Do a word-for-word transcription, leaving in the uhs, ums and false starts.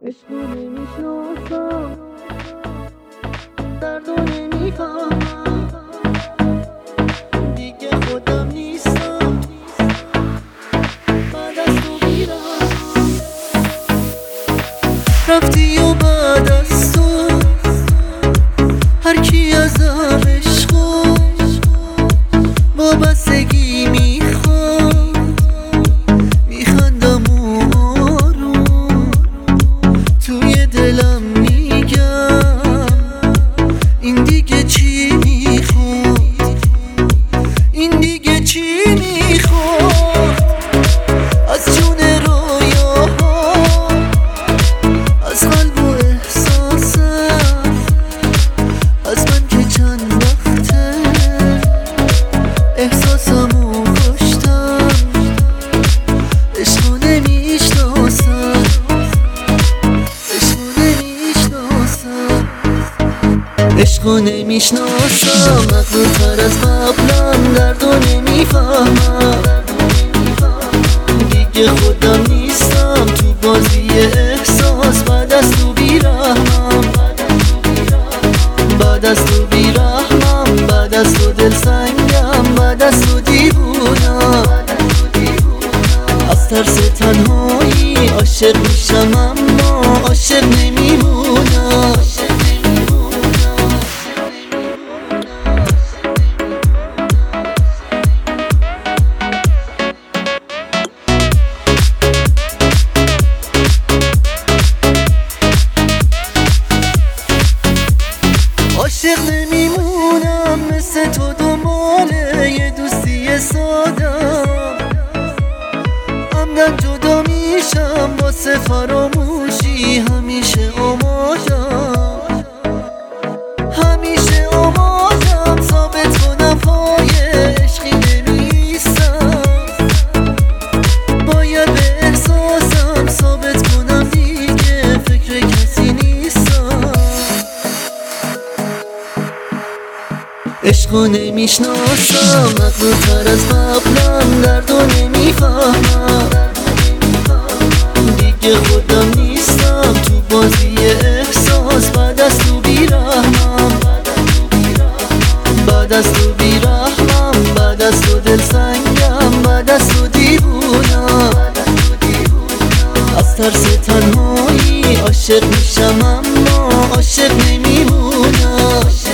عشق رو نمیشناسم، درد رو نمیفهمم، دیگه خودم نیستم، بعد از تو میرم. رفتی و بعد از تو هر کی ازم عشقو با بستگی میخواد، میخندم و آروم توی دلم میگم این دیگه چی میخواد، این دیگه چی میخواد. از جون رویاها، از قلب و احساسم، از من که چند وقته احساسمو کشتم. عشقو نمیشناسم، عشقو نمیشناسم، عشقو نمیشناسم، مغرورتر از قبلم، دردو نمیفهمم، دیگه خودم نیستم تو بازی احساس. بعد از تو بیرحمم، بعد از تو بیرحمم، بعد از تو دلسنگم، بعد از تو دیوونم. از ترس تنهایی عاشق میشم اما عاشق نمیمونم. عاشق نمیمونم، مثل تو دنبال یه دوستی سادم، عمدن جدا میشم واسه فراموشی، همیشه آمادم، همیشه آمادم ثابت کنم پای عشقی نمیستم. باید به احساسم ثابت کنم دیگه فکر کسی نیستم. عشقو نمیشناسم، مغرورتر از قبلم، دردو نمیفهمم، دیگه خودم نیستم تو بازی احساس. بعد از تو بیرحمم، بعد از تو بیرحمم، بعد از تو دلسنگم، بعد از تو دیوونم. از ترس تنهایی عاشق میشم اما عاشق نمیمونم.